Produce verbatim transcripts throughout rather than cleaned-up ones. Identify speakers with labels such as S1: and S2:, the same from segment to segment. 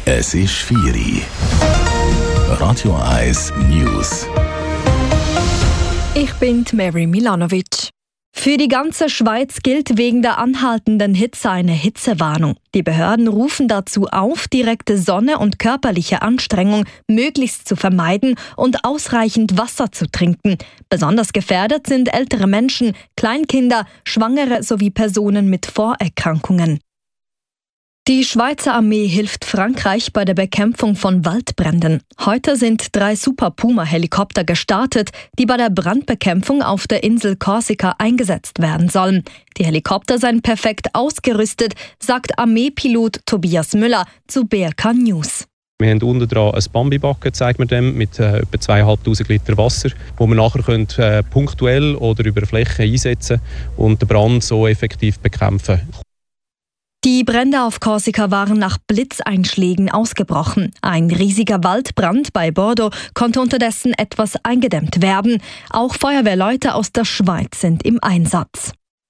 S1: Es ist vier Uhr. Radio eins News.
S2: Ich bin Mary Milanovic. Für die ganze Schweiz gilt wegen der anhaltenden Hitze eine Hitzewarnung. Die Behörden rufen dazu auf, direkte Sonne und körperliche Anstrengung möglichst zu vermeiden und ausreichend Wasser zu trinken. Besonders gefährdet sind ältere Menschen, Kleinkinder, Schwangere sowie Personen mit Vorerkrankungen. Die Schweizer Armee hilft Frankreich bei der Bekämpfung von Waldbränden. Heute sind drei Super Puma-Helikopter gestartet, die bei der Brandbekämpfung auf der Insel Korsika eingesetzt werden sollen. Die Helikopter seien perfekt ausgerüstet, sagt Armeepilot Tobias Müller zu B R K News.
S3: Wir haben unten dran ein Bambi-Backen, zeigen wir dem, mit äh, etwa zweitausendfünfhundert Liter Wasser, wo wir nachher können, äh, punktuell oder über Flächen einsetzen und den Brand so effektiv bekämpfen.
S2: Die Brände auf Korsika waren nach Blitzeinschlägen ausgebrochen. Ein riesiger Waldbrand bei Bordeaux konnte unterdessen etwas eingedämmt werden. Auch Feuerwehrleute aus der Schweiz sind im Einsatz.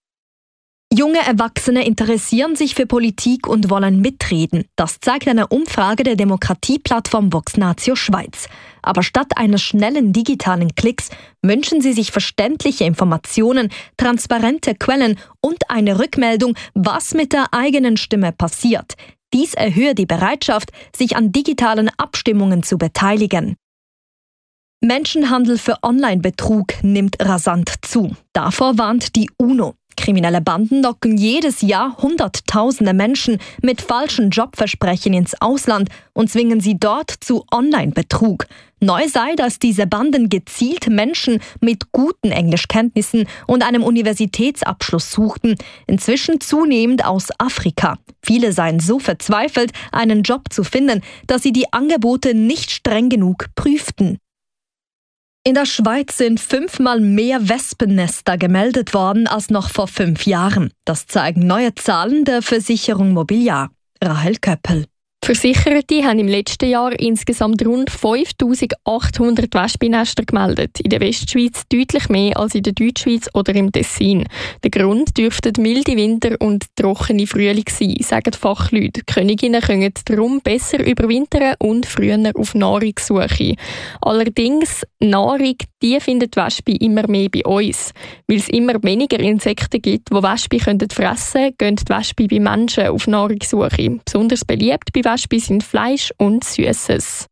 S2: Junge Erwachsene interessieren sich für Politik und wollen mitreden. Das zeigt eine Umfrage der Demokratieplattform Voxnatio Schweiz. Aber statt eines schnellen digitalen Klicks wünschen sie sich verständliche Informationen, transparente Quellen und eine Rückmeldung, was mit der eigenen Stimme passiert. Dies erhöhe die Bereitschaft, sich an digitalen Abstimmungen zu beteiligen. Menschenhandel für Online-Betrug nimmt rasant zu. Davor warnt die UNO. Kriminelle Banden locken jedes Jahr Hunderttausende Menschen mit falschen Jobversprechen ins Ausland und zwingen sie dort zu Online-Betrug. Neu sei, dass diese Banden gezielt Menschen mit guten Englischkenntnissen und einem Universitätsabschluss suchten, inzwischen zunehmend aus Afrika. Viele seien so verzweifelt, einen Job zu finden, dass sie die Angebote nicht streng genug prüften. In der Schweiz sind fünfmal mehr Wespennester gemeldet worden als noch vor fünf Jahren. Das zeigen neue Zahlen der Versicherung Mobiliar. Rahel Köppel.
S4: Versicherte haben im letzten Jahr insgesamt rund fünftausendachthundert Wespennester gemeldet. In der Westschweiz deutlich mehr als in der Deutschschweiz oder im Tessin. Der Grund dürften milde Winter und trockene Frühling sein, sagen Fachleute. Die Königinnen können darum besser überwintern und früher auf Nahrungssuche. Allerdings, Nahrung, die finden die Wespe immer mehr bei uns. Weil es immer weniger Insekten gibt, die Wespe fressen können, gehen die Wespe bei Menschen auf Nahrungssuche. Besonders beliebt bei Wespe sind Fleisch und Süßes.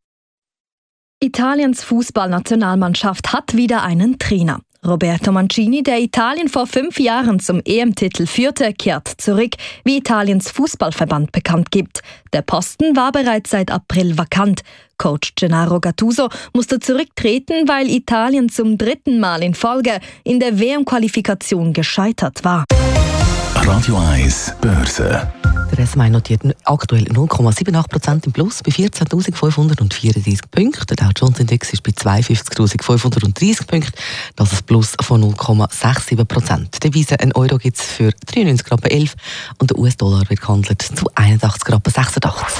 S2: Italiens Fußballnationalmannschaft hat wieder einen Trainer. Roberto Mancini, der Italien vor fünf Jahren zum E M-Titel führte, kehrt zurück, wie Italiens Fußballverband bekannt gibt. Der Posten war bereits seit April vakant. Coach Gennaro Gattuso musste zurücktreten, weil Italien zum dritten Mal in Folge in der W M-Qualifikation gescheitert war.
S1: Radio eins Börse.
S5: Der S M I notiert aktuell null Komma achtundsiebzig Prozent im Plus bei vierzehntausendfünfhundertvierunddreißig Punkten. Der Dow Jones Index ist bei zweiundfünfzigtausendfünfhundertdreißig Punkten. Das ist ein Plus von null Komma siebenundsechzig Prozent. Devise ein Euro gibt es für dreiundneunzig Rappen elf und der U S-Dollar wird gehandelt zu einundachtzig Rappen sechsundachtzig.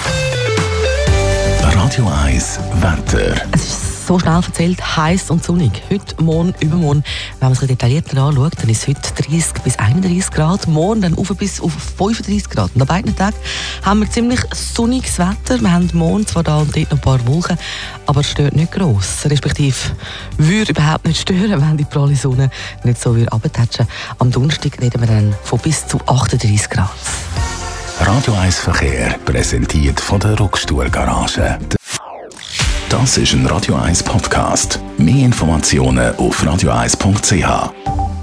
S1: Radio eins Wetter.
S5: Es ist so schnell erzählt, heiß und sonnig. Heute, morgen, übermorgen. Wenn man es detaillierter anschaut, dann ist es heute dreißig bis einunddreißig Grad. Morgen dann auf bis auf fünfunddreißig Grad. Und an beiden Tagen haben wir ziemlich sonniges Wetter. Wir haben morgen zwar da und dort noch ein paar Wolken, aber es stört nicht gross. Respektive würde überhaupt nicht stören, wenn die pralle Sonne nicht so runtertatschen. Am Donnerstag reden wir dann von bis zu achtunddreißig Grad.
S1: Radio eins Verkehr präsentiert von der Ruckstuhl Garage. Das ist ein Radio eins Podcast. Mehr Informationen auf radio eins punkt c h.